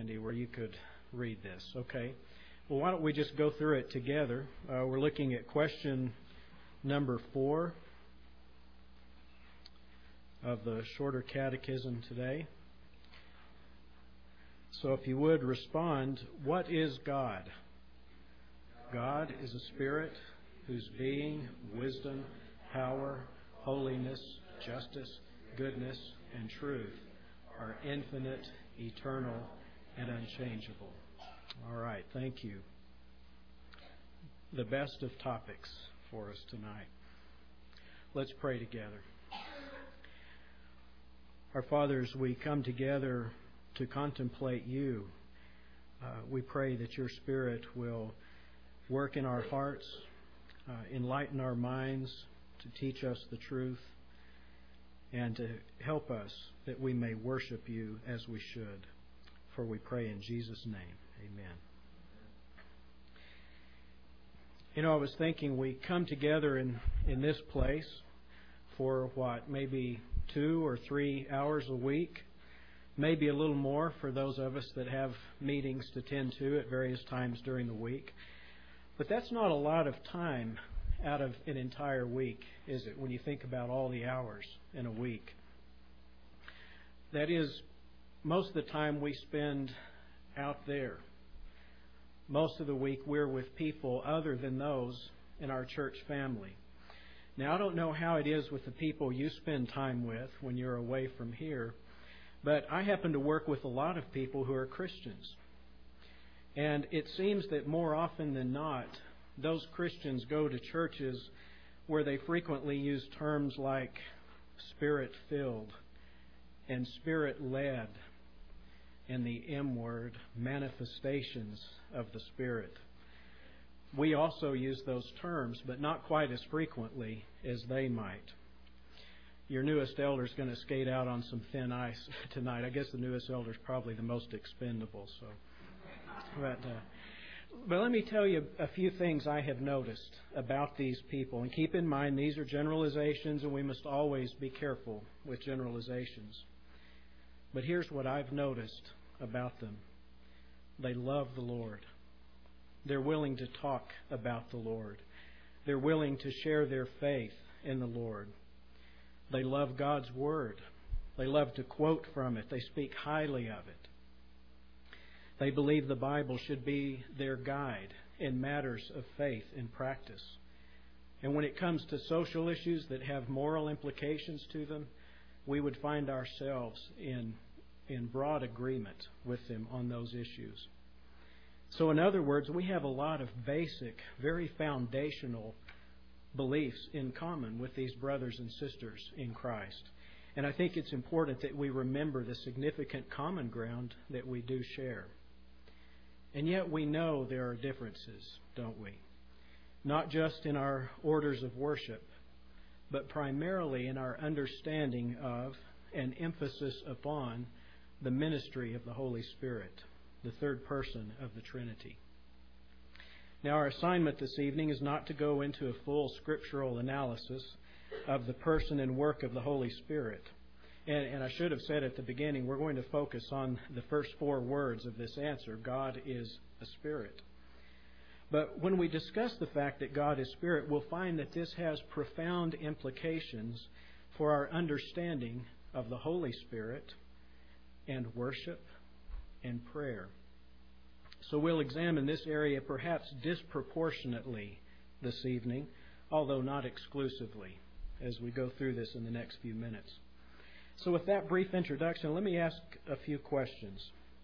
Cindy, where you could read this. Okay. Well, why don't we just go through it together? We're looking at question number 4 of the Shorter Catechism today. So if you would respond, what is God? God is a spirit whose being, wisdom, power, holiness, justice, goodness, and truth are infinite, eternal, and unchangeable. All right, thank you. The best of topics for us tonight. Let's pray together. Our Father, as we come together to contemplate you, we pray that your Spirit will work in our hearts, enlighten our minds, to teach us the truth, and to help us that we may worship you as we should. For we pray in Jesus' name. Amen. You know, I was thinking we come together in this place for maybe 2 or 3 hours a week, maybe a little more for those of us that have meetings to tend to at various times during the week. But that's not a lot of time out of an entire week, is it, when you think about all the hours in a week? That is, most of the time we spend out there. Most of the week we're with people other than those in our church family. Now, I don't know how it is with the people you spend time with when you're away from here, but I happen to work with a lot of people who are Christians. And it seems that more often than not, those Christians go to churches where they frequently use terms like Spirit-filled and Spirit-led and the M word, manifestations of the Spirit. We also use those terms, but not quite as frequently as they might. Your newest elder is going to skate out on some thin ice tonight. I guess the newest elder is probably the most expendable. But let me tell you a few things I have noticed about these people. And keep in mind, these are generalizations, and we must always be careful with generalizations. But here's what I've noticed about them. They love the Lord. They're willing to talk about the Lord. They're willing to share their faith in the Lord. They love God's Word. They love to quote from it. They speak highly of it. They believe the Bible should be their guide in matters of faith and practice. And when it comes to social issues that have moral implications to them, we would find ourselves in broad agreement with them on those issues. So in other words, we have a lot of basic, very foundational beliefs in common with these brothers and sisters in Christ. And I think it's important that we remember the significant common ground that we do share. And yet we know there are differences, don't we? Not just in our orders of worship, but primarily in our understanding of and emphasis upon the ministry of the Holy Spirit, the third person of the Trinity. Now, our assignment this evening is not to go into a full scriptural analysis of the person and work of the Holy Spirit. And I should have said at the beginning, we're going to focus on the first 4 words of this answer. God is a spirit. But when we discuss the fact that God is spirit, we'll find that this has profound implications for our understanding of the Holy Spirit and worship and prayer. So we'll examine this area perhaps disproportionately this evening, although not exclusively, as we go through this in the next few minutes. So with that brief introduction, let me ask a few questions.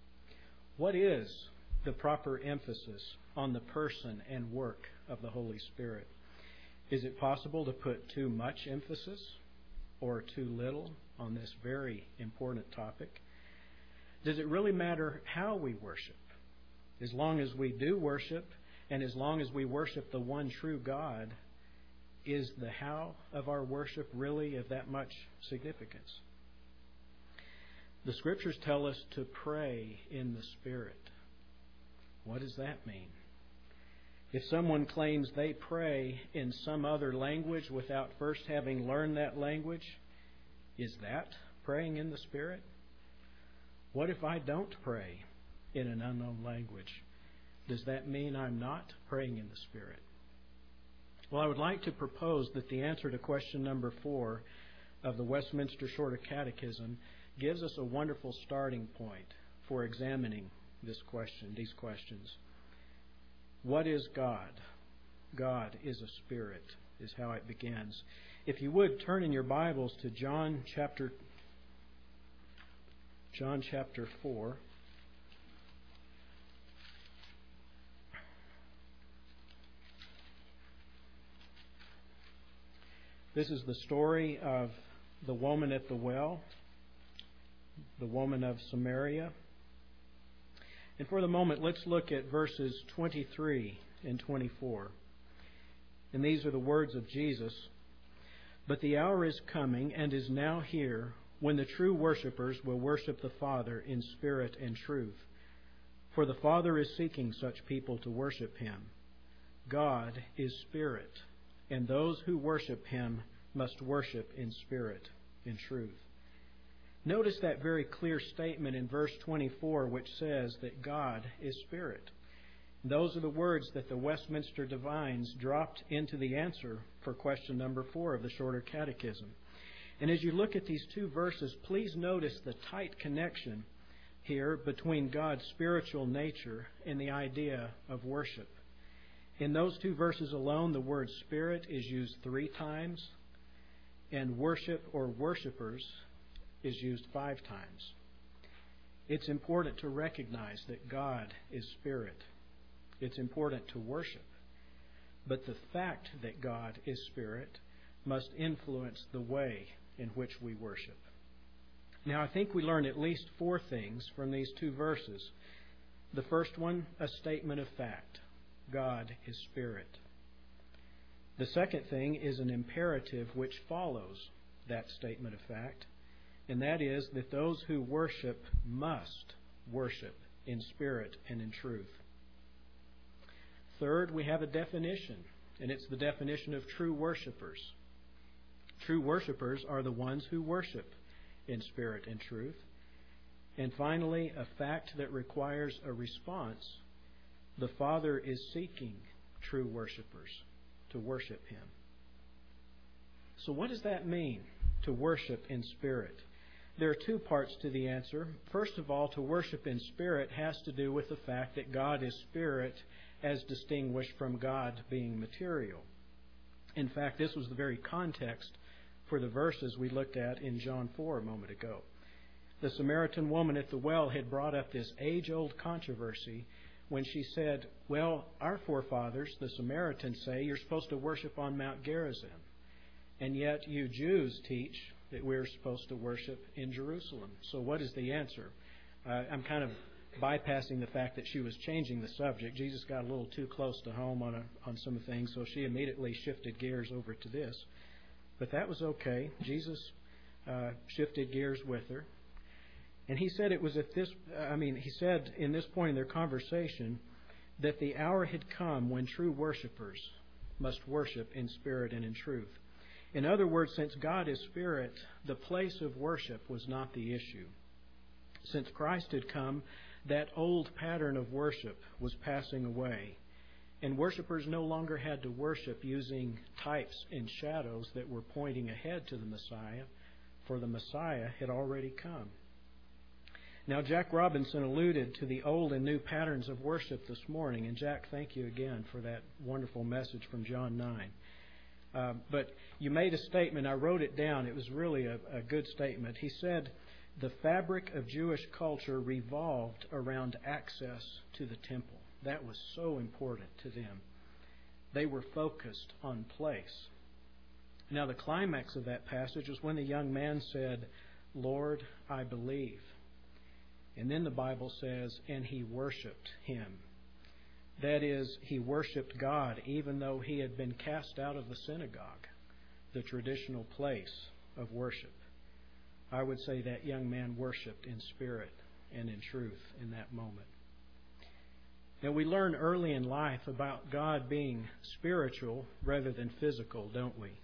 What is the proper emphasis on the person and work of the Holy Spirit? Is it possible to put too much emphasis or too little on this very important topic? Does it really matter how we worship? As long as we do worship, and as long as we worship the one true God, is the how of our worship really of that much significance? The Scriptures tell us to pray in the Spirit. What does that mean? If someone claims they pray in some other language without first having learned that language, is that praying in the Spirit? What if I don't pray in an unknown language. Does that mean I'm not praying in the Spirit? Well, I would like to propose that the answer to question number 4 of the Westminster Shorter Catechism gives us a wonderful starting point for examining these questions. What is God? God is a spirit, is how it begins. If you would, turn in your Bibles to John chapter 4. This is the story of the woman at the well, the woman of Samaria. And for the moment, let's look at verses 23 and 24. And these are the words of Jesus. But the hour is coming and is now here when the true worshipers will worship the Father in spirit and truth. For the Father is seeking such people to worship Him. God is spirit, and those who worship Him must worship in spirit and truth. Notice that very clear statement in verse 24, which says that God is spirit. Those are the words that the Westminster Divines dropped into the answer for question number 4 of the Shorter Catechism. And as you look at these two verses, please notice the tight connection here between God's spiritual nature and the idea of worship. In those two verses alone, the word spirit is used 3 times, and worship or worshipers is used 5 times. It's important to recognize that God is spirit. It's important to worship. But the fact that God is spirit must influence the way in which we worship. Now, I think we learn at least 4 things from these 2 verses. The first one, a statement of fact. God is spirit. The second thing is an imperative which follows that statement of fact, and that is that those who worship must worship in spirit and in truth. Third, we have a definition, and it's the definition of true worshipers. True worshipers are the ones who worship in spirit and truth. And finally, a fact that requires a response. The Father is seeking true worshipers to worship Him. So what does that mean, to worship in spirit? There are 2 parts to the answer. First of all, to worship in spirit has to do with the fact that God is spirit as distinguished from God being material. In fact, this was the very context for the verses we looked at in John 4 a moment ago. The Samaritan woman at the well had brought up this age-old controversy when she said, well, our forefathers, the Samaritans, say you're supposed to worship on Mount Gerizim. And yet you Jews teach that we're supposed to worship in Jerusalem. So what is the answer? I'm kind of bypassing the fact that she was changing the subject. Jesus got a little too close to home on some things, so she immediately shifted gears over to this. But that was okay. Jesus shifted gears with her. And he said he said in this point in their conversation that the hour had come when true worshipers must worship in spirit and in truth. In other words, since God is spirit, the place of worship was not the issue. Since Christ had come, that old pattern of worship was passing away, and worshipers no longer had to worship using types and shadows that were pointing ahead to the Messiah, for the Messiah had already come. Now, Jack Robinson alluded to the old and new patterns of worship this morning. And Jack, thank you again for that wonderful message from John 9. But you made a statement. I wrote it down. It was really a good statement. He said, the fabric of Jewish culture revolved around access to the temple. That was so important to them. They were focused on place. Now, the climax of that passage was when the young man said, Lord, I believe. And then the Bible says, and he worshiped Him. That is, he worshiped God even though he had been cast out of the synagogue, the traditional place of worship. I would say that young man worshiped in spirit and in truth in that moment. Now, we learn early in life about God being spiritual rather than physical, don't we?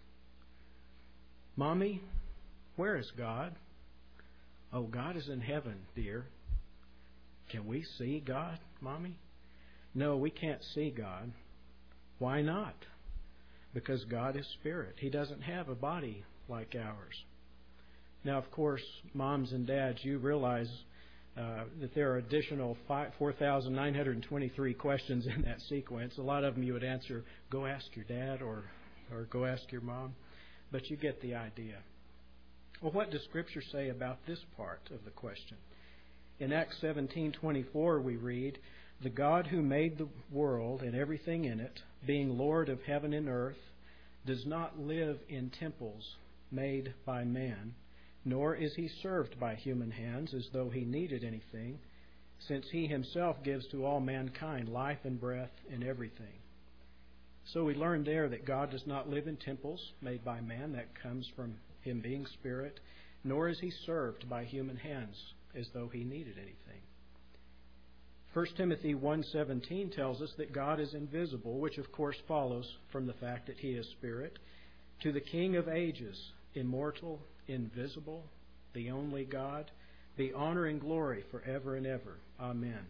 Mommy, where is God? Oh, God is in heaven, dear. Can we see God, Mommy? No, we can't see God. Why not? Because God is spirit. He doesn't have a body like ours. Now, of course, moms and dads, you realize that there are additional 4,923 questions in that sequence. A lot of them you would answer, go ask your dad or go ask your mom. But you get the idea. Well, what does Scripture say about this part of the question? In Acts 17:24 we read, "The God who made the world and everything in it, being Lord of heaven and earth, does not live in temples made by man, nor is he served by human hands as though he needed anything, since he himself gives to all mankind life and breath and everything." So we learn there that God does not live in temples made by man. That comes from him being spirit. Nor is he served by human hands as though he needed anything. 1 Timothy 1:17 tells us that God is invisible, which of course follows from the fact that he is spirit. To the King of ages, immortal, invisible, the only God, be honor and glory forever and ever. Amen.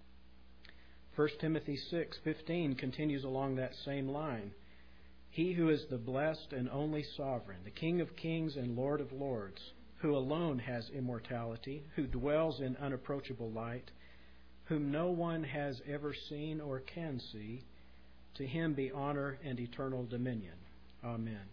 1 Timothy 6:15 continues along that same line. He who is the blessed and only sovereign, the King of kings and Lord of lords, who alone has immortality, who dwells in unapproachable light, whom no one has ever seen or can see, to him be honor and eternal dominion. Amen.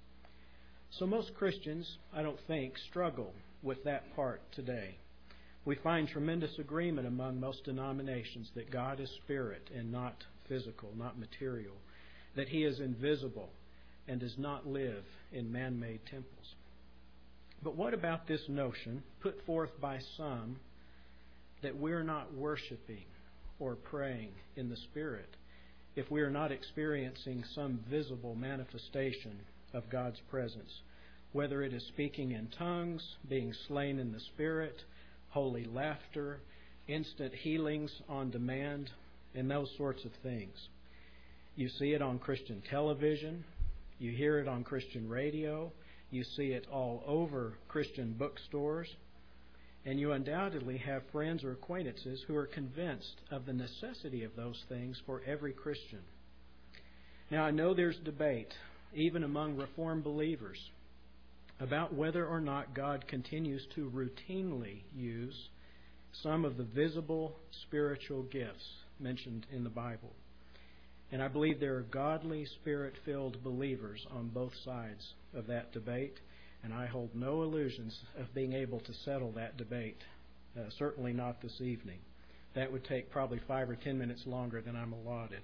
So most Christians, I don't think, struggle with that part today. We find tremendous agreement among most denominations that God is spirit and not physical, not material, that he is invisible and does not live in man-made temples. But what about this notion put forth by some that we're not worshiping or praying in the Spirit if we are not experiencing some visible manifestation of God's presence, whether it is speaking in tongues, being slain in the Spirit, holy laughter, instant healings on demand, and those sorts of things. You see it on Christian television, you hear it on Christian radio, you see it all over Christian bookstores, and you undoubtedly have friends or acquaintances who are convinced of the necessity of those things for every Christian. Now, I know there's debate, even among Reformed believers, about whether or not God continues to routinely use some of the visible spiritual gifts mentioned in the Bible. And I believe there are godly, Spirit-filled believers on both sides of that debate, and I hold no illusions of being able to settle that debate, certainly not this evening. That would take probably 5 or 10 minutes longer than I'm allotted.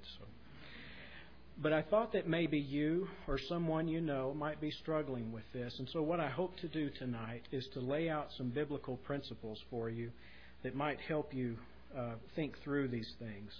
But I thought that maybe you or someone you know might be struggling with this. And so what I hope to do tonight is to lay out some biblical principles for you that might help you think through these things.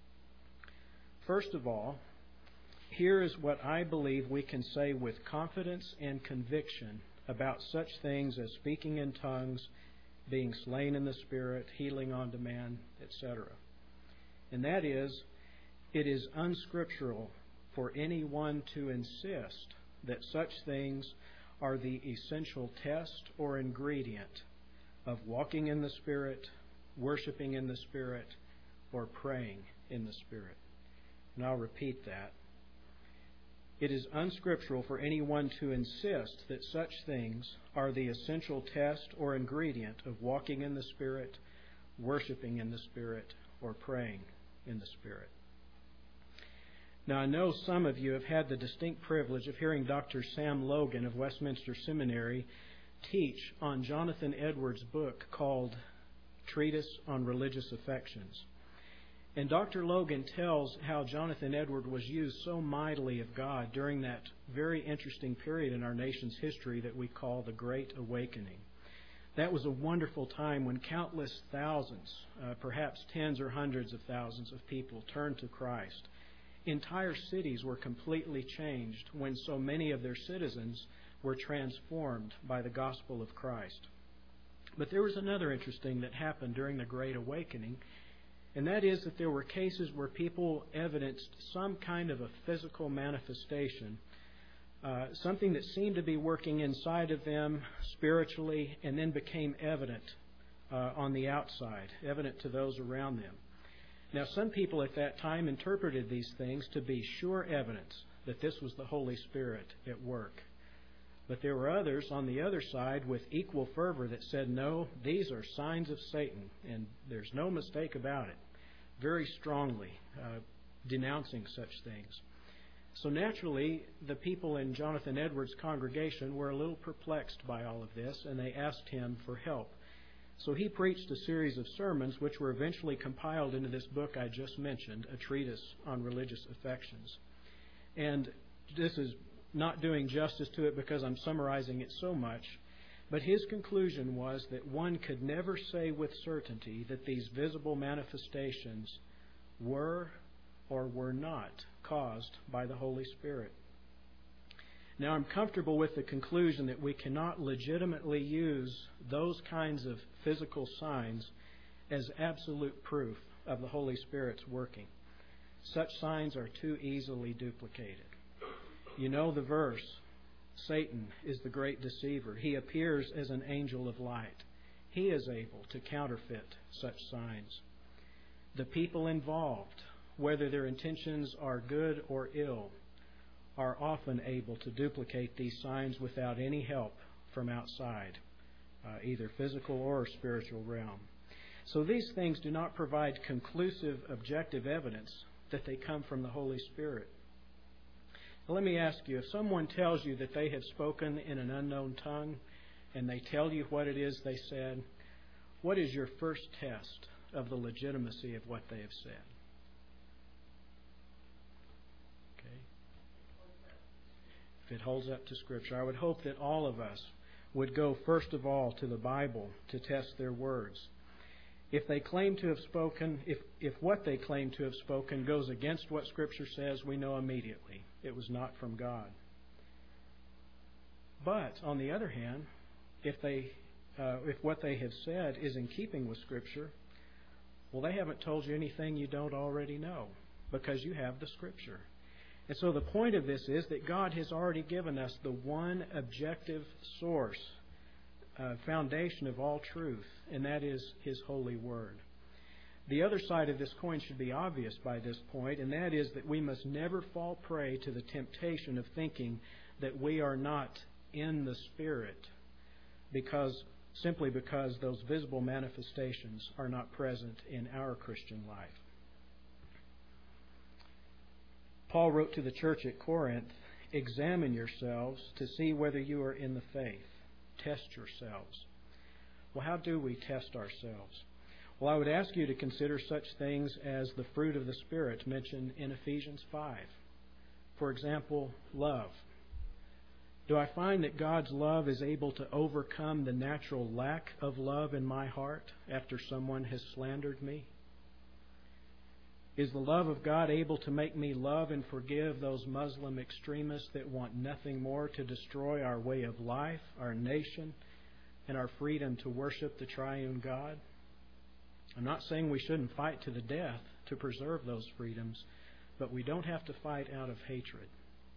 First of all, here is what I believe we can say with confidence and conviction about such things as speaking in tongues, being slain in the Spirit, healing on demand, etc. And that is, it is unscriptural for anyone to insist that such things are the essential test or ingredient of walking in the Spirit, worshiping in the Spirit, or praying in the Spirit. And I'll repeat that. It is unscriptural for anyone to insist that such things are the essential test or ingredient of walking in the Spirit, worshiping in the Spirit, or praying in the Spirit. Now, I know some of you have had the distinct privilege of hearing Dr. Sam Logan of Westminster Seminary teach on Jonathan Edwards' book called Treatise on Religious Affections. And Dr. Logan tells how Jonathan Edwards was used so mightily of God during that very interesting period in our nation's history that we call the Great Awakening. That was a wonderful time when countless thousands, perhaps tens or hundreds of thousands of people turned to Christ. Entire cities were completely changed when so many of their citizens were transformed by the gospel of Christ. But there was another interesting that happened during the Great Awakening, and that is that there were cases where people evidenced some kind of a physical manifestation, something that seemed to be working inside of them spiritually and then became evident on the outside, evident to those around them. Now, some people at that time interpreted these things to be sure evidence that this was the Holy Spirit at work. But there were others on the other side with equal fervor that said, no, these are signs of Satan, and there's no mistake about it. Very strongly denouncing such things. So naturally, the people in Jonathan Edwards' congregation were a little perplexed by all of this, and they asked him for help. So he preached a series of sermons which were eventually compiled into this book I just mentioned, A Treatise on Religious Affections. And this is not doing justice to it because I'm summarizing it so much, but his conclusion was that one could never say with certainty that these visible manifestations were or were not caused by the Holy Spirit. Now, I'm comfortable with the conclusion that we cannot legitimately use those kinds of physical signs as absolute proof of the Holy Spirit's working. Such signs are too easily duplicated. You know the verse, Satan is the great deceiver. He appears as an angel of light. He is able to counterfeit such signs. The people involved, whether their intentions are good or ill, are often able to duplicate these signs without any help from outside, either physical or spiritual realm. So these things do not provide conclusive, objective evidence that they come from the Holy Spirit. Now, let me ask you, if someone tells you that they have spoken in an unknown tongue and they tell you what it is they said, what is your first test of the legitimacy of what they have said? If it holds up to Scripture. I would hope that all of us would go first of all to the Bible to test their words. If they claim to have spoken, if what they claim to have spoken goes against what Scripture says, we know immediately it was not from God. But on the other hand, if what they have said is in keeping with Scripture, well, they haven't told you anything you don't already know because you have the Scripture. And so the point of this is that God has already given us the one objective source, foundation of all truth, and that is His holy Word. The other side of this coin should be obvious by this point, and that is that we must never fall prey to the temptation of thinking that we are not in the Spirit simply because those visible manifestations are not present in our Christian life. Paul wrote to the church at Corinth, examine yourselves to see whether you are in the faith. Test yourselves. Well, how do we test ourselves? Well, I would ask you to consider such things as the fruit of the Spirit mentioned in Ephesians 5. For example, love. Do I find that God's love is able to overcome the natural lack of love in my heart after someone has slandered me? Is the love of God able to make me love and forgive those Muslim extremists that want nothing more to destroy our way of life, our nation, and our freedom to worship the triune God? I'm not saying we shouldn't fight to the death to preserve those freedoms, but we don't have to fight out of hatred.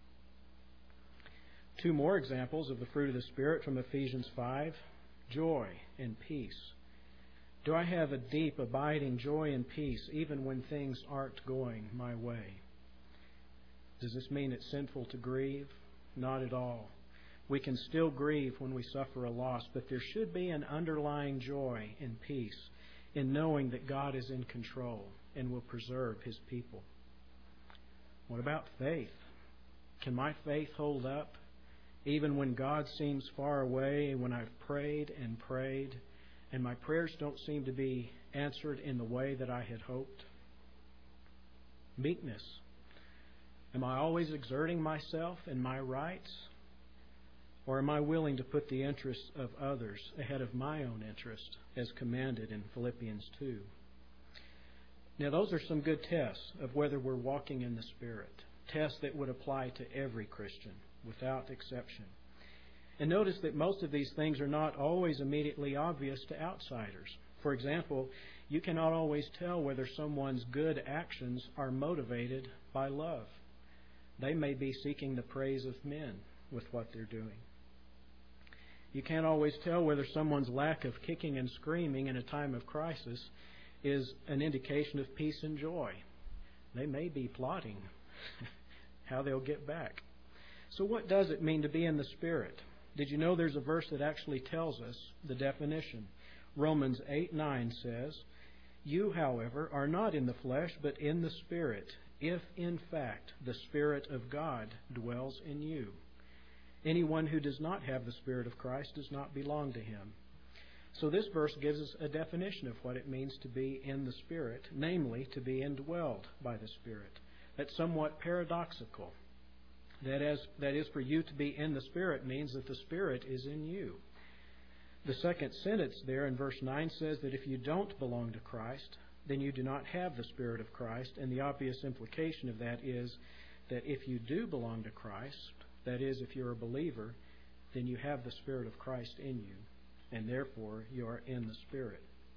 Two more examples of the fruit of the Spirit from Ephesians 5, joy and peace. Do I have a deep, abiding joy and peace even when things aren't going my way? Does this mean it's sinful to grieve? Not at all. We can still grieve when we suffer a loss, but there should be an underlying joy and peace in knowing that God is in control and will preserve His people. What about faith? Can my faith hold up even when God seems far away and when I've prayed and prayed and my prayers don't seem to be answered in the way that I had hoped? Meekness. Am I always exerting myself and my rights? Or am I willing to put the interests of others ahead of my own interest, as commanded in Philippians 2? Now, those are some good tests of whether we're walking in the Spirit. Tests that would apply to every Christian, without exception. And notice that most of these things are not always immediately obvious to outsiders. For example, you cannot always tell whether someone's good actions are motivated by love. They may be seeking the praise of men with what they're doing. You can't always tell whether someone's lack of kicking and screaming in a time of crisis is an indication of peace and joy. They may be plotting how they'll get back. So what does it mean to be in the Spirit? Did you know there's a verse that actually tells us the definition? Romans 8:9 says, "You, however, are not in the flesh, but in the Spirit, if in fact the Spirit of God dwells in you. Anyone who does not have the Spirit of Christ does not belong to Him." So this verse gives us a definition of what it means to be in the Spirit, namely to be indwelled by the Spirit. That's somewhat paradoxical. That is, for you to be in the Spirit means that the Spirit is in you. The second sentence there in verse 9 says that if you don't belong to Christ, then you do not have the Spirit of Christ. And the obvious implication of that is that if you do belong to Christ, that is, if you're a believer, then you have the Spirit of Christ in you, and therefore you are in the Spirit.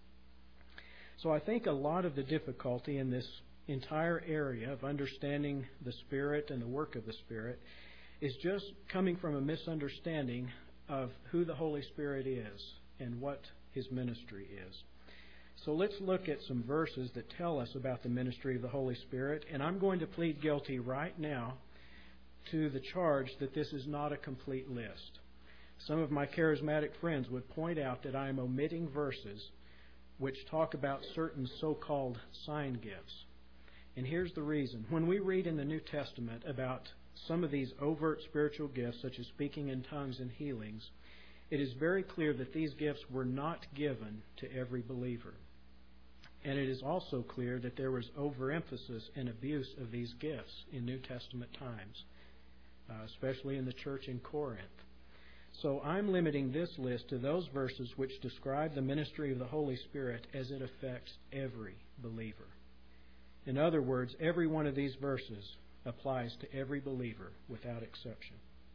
So I think a lot of the difficulty in this entire area of understanding the Spirit and the work of the Spirit is just coming from a misunderstanding of who the Holy Spirit is and what His ministry is. So let's look at some verses that tell us about the ministry of the Holy Spirit, and I'm going to plead guilty right now to the charge that this is not a complete list. Some of my charismatic friends would point out that I am omitting verses which talk about certain so-called sign gifts. And here's the reason. When we read in the New Testament about some of these overt spiritual gifts, such as speaking in tongues and healings, it is very clear that these gifts were not given to every believer. And it is also clear that there was overemphasis and abuse of these gifts in New Testament times, especially in the church in Corinth. So I'm limiting this list to those verses which describe the ministry of the Holy Spirit as it affects every believer. In other words, every one of these verses applies to every believer without exception.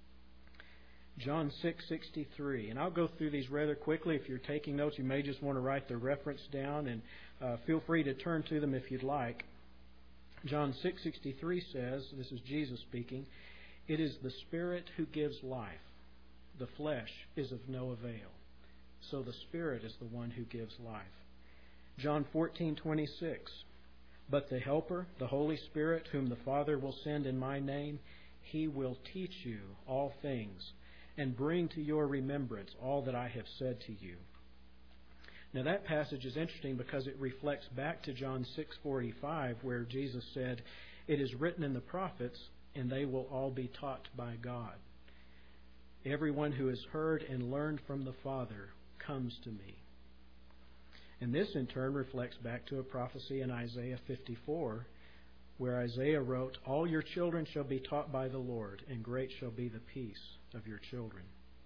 John 6:63, and I'll go through these rather quickly. If you're taking notes, you may just want to write the reference down, and feel free to turn to them if you'd like. John 6:63 says, this is Jesus speaking, "It is the Spirit who gives life. The flesh is of no avail." So the Spirit is the one who gives life. John 14:26, "But the Helper, the Holy Spirit, whom the Father will send in my name, He will teach you all things and bring to your remembrance all that I have said to you." Now that passage is interesting because it reflects back to John 6:45, where Jesus said, "It is written in the prophets, and they will all be taught by God. Everyone who has heard and learned from the Father comes to me." And this in turn reflects back to a prophecy in Isaiah 54, where Isaiah wrote, "All your children shall be taught by the Lord, and great shall be the peace of your children."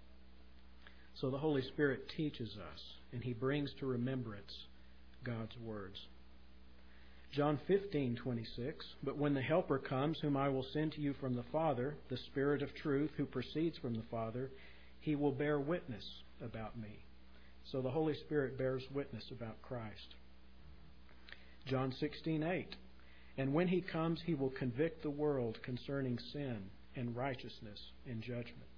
So the Holy Spirit teaches us, and He brings to remembrance God's words. John 15:26, "But when the Helper comes, whom I will send to you from the Father, the Spirit of truth, who proceeds from the Father, He will bear witness about me." So the Holy Spirit bears witness about Christ. John 16:8, "And when He comes, He will convict the world concerning sin and righteousness and judgment."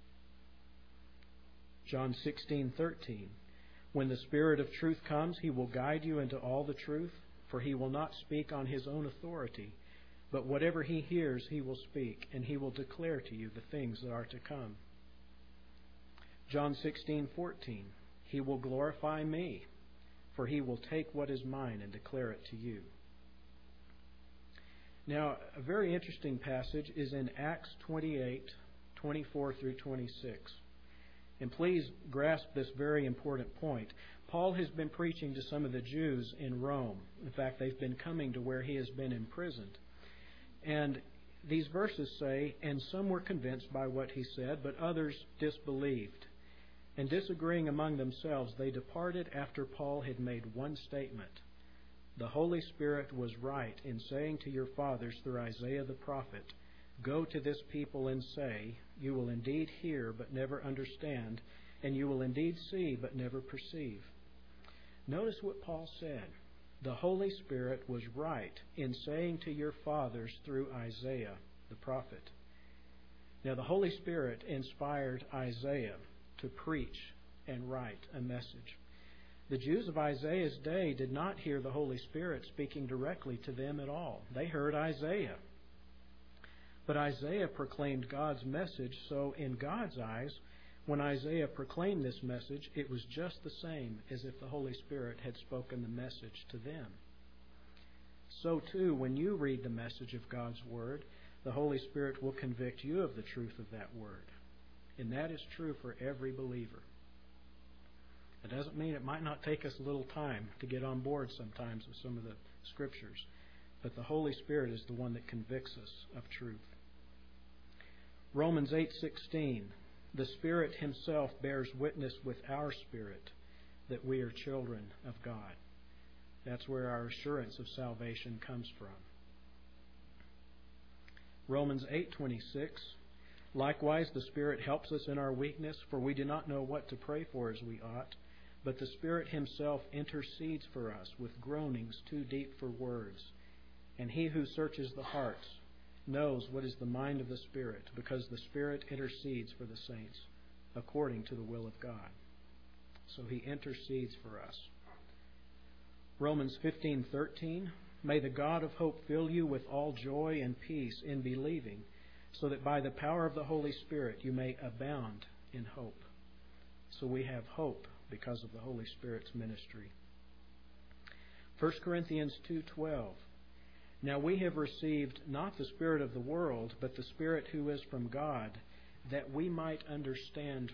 John 16:13, "When the Spirit of truth comes, He will guide you into all the truth, for He will not speak on His own authority, but whatever He hears He will speak, and He will declare to you the things that are to come." John 16:14, "He will glorify me, for He will take what is mine and declare it to you." Now, a very interesting passage is in Acts 28:24 through 26. And please grasp this very important point. Paul has been preaching to some of the Jews in Rome. In fact, they've been coming to where he has been imprisoned. And these verses say, "And some were convinced by what he said, but others disbelieved. And disagreeing among themselves, they departed after Paul had made one statement. 'The Holy Spirit was right in saying to your fathers through Isaiah the prophet, Go to this people and say, You will indeed hear but never understand, and you will indeed see but never perceive.'" Notice what Paul said. The Holy Spirit was right in saying to your fathers through Isaiah the prophet. Now the Holy Spirit inspired Isaiah to preach and write a message. The Jews of Isaiah's day did not hear the Holy Spirit speaking directly to them at all. They heard Isaiah. But Isaiah proclaimed God's message, so in God's eyes, when Isaiah proclaimed this message, it was just the same as if the Holy Spirit had spoken the message to them. So too, when you read the message of God's Word, the Holy Spirit will convict you of the truth of that Word. And that is true for every believer. It doesn't mean it might not take us a little time to get on board sometimes with some of the Scriptures, but the Holy Spirit is the one that convicts us of truth. Romans 8:16, the Spirit Himself bears witness with our spirit that we are children of God. That's where our assurance of salvation comes from. Romans 8:26, likewise the Spirit helps us in our weakness, for we do not know what to pray for as we ought, but the Spirit Himself intercedes for us with groanings too deep for words. And He who searches the hearts knows what is the mind of the Spirit, because the Spirit intercedes for the saints according to the will of God. So He intercedes for us. Romans 15:13, may the God of hope fill you with all joy and peace in believing, so that by the power of the Holy Spirit you may abound in hope. So we have hope because of the Holy Spirit's ministry. 1 Corinthians 2:12, now we have received not the spirit of the world, but the Spirit who is from God, that we might understand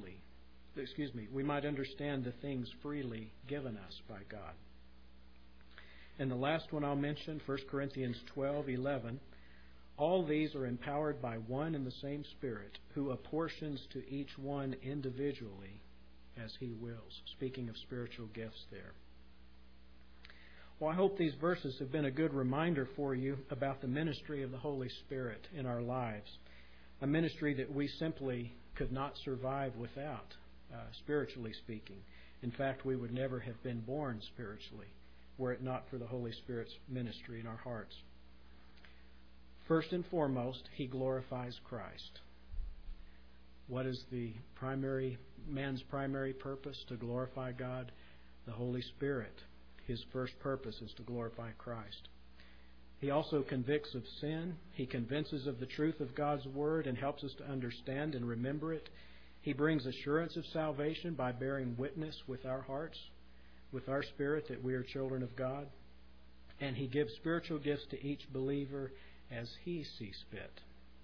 we might understand the things freely given us by God. And the last one I'll mention, 1 Corinthians 12:11, all these are empowered by one and the same Spirit, who apportions to each one individually as He wills. Speaking of spiritual gifts there. Well, I hope these verses have been a good reminder for you about the ministry of the Holy Spirit in our lives. A ministry that we simply could not survive without, spiritually speaking. In fact, we would never have been born spiritually were it not for the Holy Spirit's ministry in our hearts. First and foremost, He glorifies Christ. What is man's primary purpose? To glorify God? The Holy Spirit. His first purpose is to glorify Christ. He also convicts of sin. He convinces of the truth of God's Word and helps us to understand and remember it. He brings assurance of salvation by bearing witness with our hearts, with our spirit, that we are children of God. And He gives spiritual gifts to each believer as He sees fit.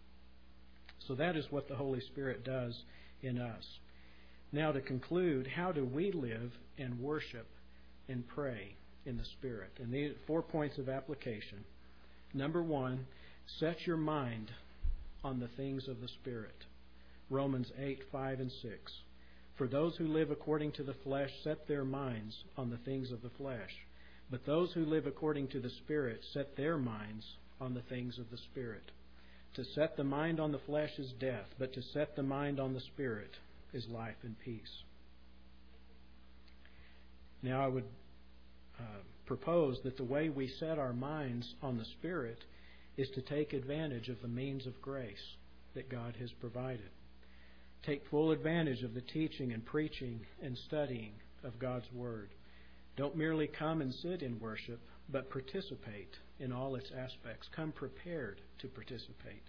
So that is what the Holy Spirit does in us. Now, to conclude, how do we live and worship and pray in the Spirit? And these 4 points of application. Number 1, set your mind on the things of the Spirit. Romans 8:5 and 6. For those who live according to the flesh set their minds on the things of the flesh. But those who live according to the Spirit set their minds on the things of the Spirit. To set the mind on the flesh is death, but to set the mind on the Spirit is life and peace. Now, I would propose that the way we set our minds on the Spirit is to take advantage of the means of grace that God has provided. Take full advantage of the teaching and preaching and studying of God's Word. Don't merely come and sit in worship, but participate in all its aspects. Come prepared to participate.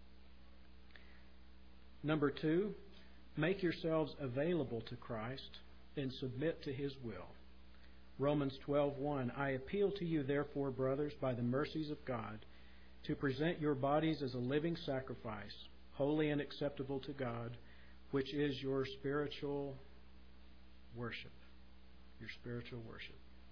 Number 2, make yourselves available to Christ and submit to His will. Romans 12:1, I appeal to you, therefore, brothers, by the mercies of God, to present your bodies as a living sacrifice, holy and acceptable to God, which is your spiritual worship. Your spiritual worship.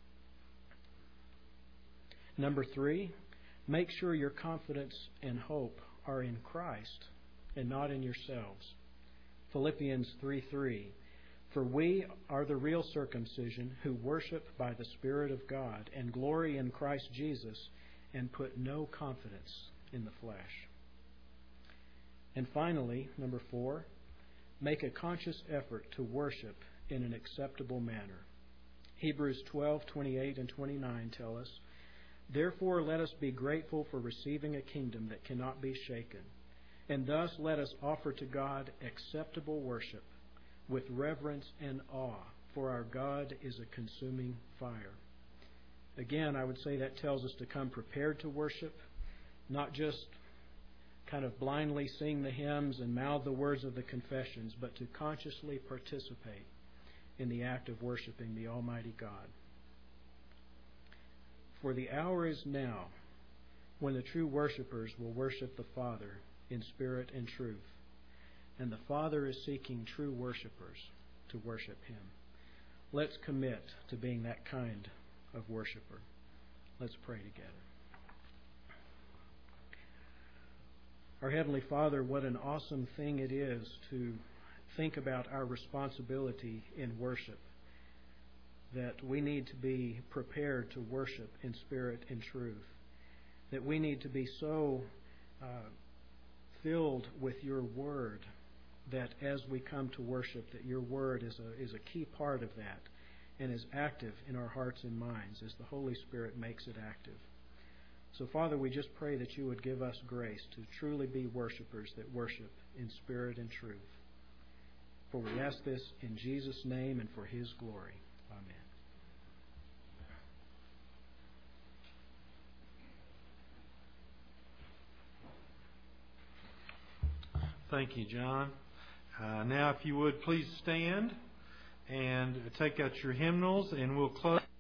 Number 3, make sure your confidence and hope are in Christ and not in yourselves. Philippians 3:3, for we are the real circumcision who worship by the Spirit of God and glory in Christ Jesus and put no confidence in the flesh. And finally, number 4, make a conscious effort to worship in an acceptable manner. Hebrews 12:28 and 29 tell us, therefore let us be grateful for receiving a kingdom that cannot be shaken, and thus let us offer to God acceptable worship, with reverence and awe, for our God is a consuming fire. Again, I would say that tells us to come prepared to worship, not just kind of blindly sing the hymns and mouth the words of the confessions, but to consciously participate in the act of worshiping the Almighty God. For the hour is now when the true worshipers will worship the Father in spirit and truth, and the Father is seeking true worshipers to worship Him. Let's commit to being that kind of worshiper. Let's pray together. Our Heavenly Father, what an awesome thing it is to think about our responsibility in worship, that we need to be prepared to worship in spirit and truth, that we need to be so filled with Your Word that as we come to worship, that Your Word is a key part of that and is active in our hearts and minds as the Holy Spirit makes it active. So, Father, we just pray that You would give us grace to truly be worshipers that worship in spirit and truth. For we ask this in Jesus' name and for His glory. Amen. Thank you, John. Now, if you would, please stand and take out your hymnals, and we'll close.